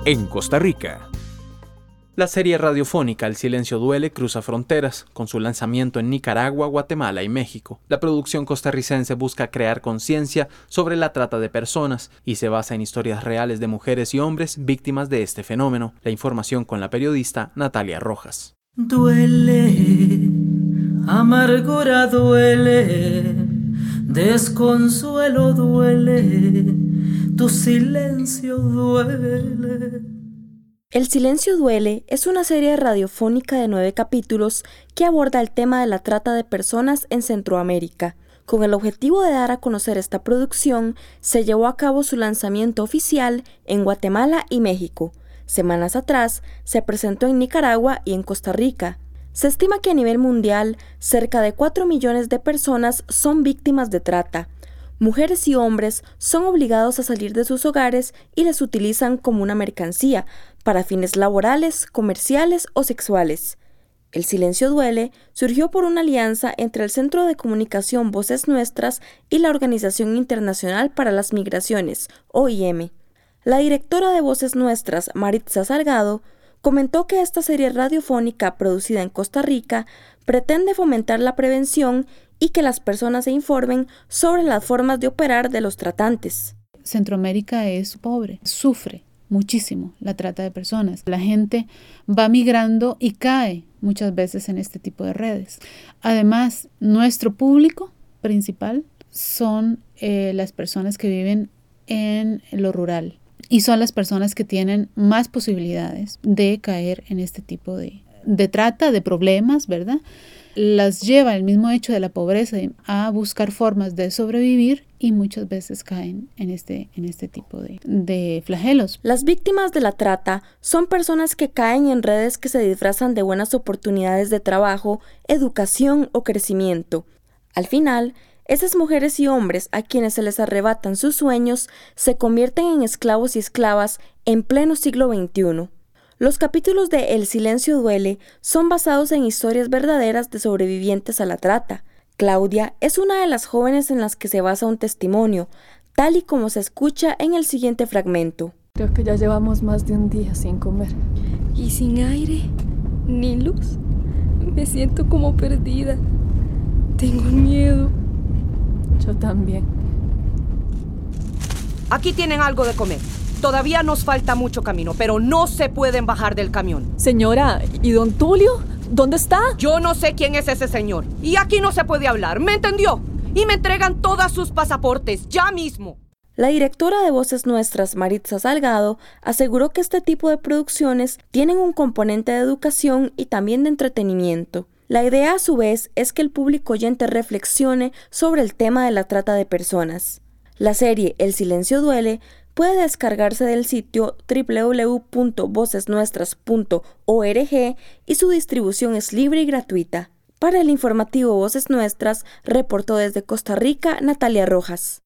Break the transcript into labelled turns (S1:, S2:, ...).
S1: en Costa Rica. La serie radiofónica El silencio duele cruza fronteras, con su lanzamiento en Nicaragua, Guatemala y México. La producción costarricense busca crear conciencia sobre la trata de personas y se basa en historias reales de mujeres y hombres víctimas de este fenómeno. La información con la periodista Natalia Rojas.
S2: Duele, amargura duele, desconsuelo duele, tu silencio duele.
S3: El silencio duele es una serie radiofónica de 9 capítulos que aborda el tema de la trata de personas en Centroamérica. Con el objetivo de dar a conocer esta producción, se llevó a cabo su lanzamiento oficial en Guatemala y México. Semanas atrás, se presentó en Nicaragua y en Costa Rica. Se estima que a nivel mundial, cerca de 4 millones de personas son víctimas de trata. Mujeres y hombres son obligados a salir de sus hogares y les utilizan como una mercancía para fines laborales, comerciales o sexuales. El silencio duele surgió por una alianza entre el Centro de Comunicación Voces Nuestras y la Organización Internacional para las Migraciones, OIM. La directora de Voces Nuestras, Maritza Salgado, comentó que esta serie radiofónica producida en Costa Rica pretende fomentar la prevención y que las personas se informen sobre las formas de operar de los tratantes.
S4: Centroamérica es pobre, sufre muchísimo la trata de personas. La gente va migrando y cae muchas veces en este tipo de redes. Además, nuestro público principal son las personas que viven en lo rural y son las personas que tienen más posibilidades de caer en este tipo de trata, de problemas, ¿verdad? Las lleva el mismo hecho de la pobreza a buscar formas de sobrevivir y muchas veces caen en este tipo de flagelos.
S3: Las víctimas de la trata son personas que caen en redes que se disfrazan de buenas oportunidades de trabajo, educación o crecimiento. Al final, esas mujeres y hombres a quienes se les arrebatan sus sueños se convierten en esclavos y esclavas en pleno siglo XXI. Los capítulos de El silencio duele son basados en historias verdaderas de sobrevivientes a la trata. Claudia es una de las jóvenes en las que se basa un testimonio, tal y como se escucha en el siguiente fragmento.
S5: Creo que ya llevamos más de un día sin comer.
S6: ¿Y sin aire? ¿Ni luz? Me siento como perdida. Tengo miedo.
S5: Yo también.
S7: Aquí tienen algo de comer. Todavía nos falta mucho camino, pero no se pueden bajar del camión.
S5: Señora, ¿y don Tulio? ¿Dónde está?
S7: Yo no sé quién es ese señor. Y aquí no se puede hablar, ¿me entendió? Y me entregan todos sus pasaportes, ya mismo.
S3: La directora de Voces Nuestras, Maritza Salgado, aseguró que este tipo de producciones tienen un componente de educación y también de entretenimiento. La idea, a su vez, es que el público oyente reflexione sobre el tema de la trata de personas. La serie El silencio duele puede descargarse del sitio www.vocesnuestras.org y su distribución es libre y gratuita. Para el informativo Voces Nuestras, reportó desde Costa Rica Natalia Rojas.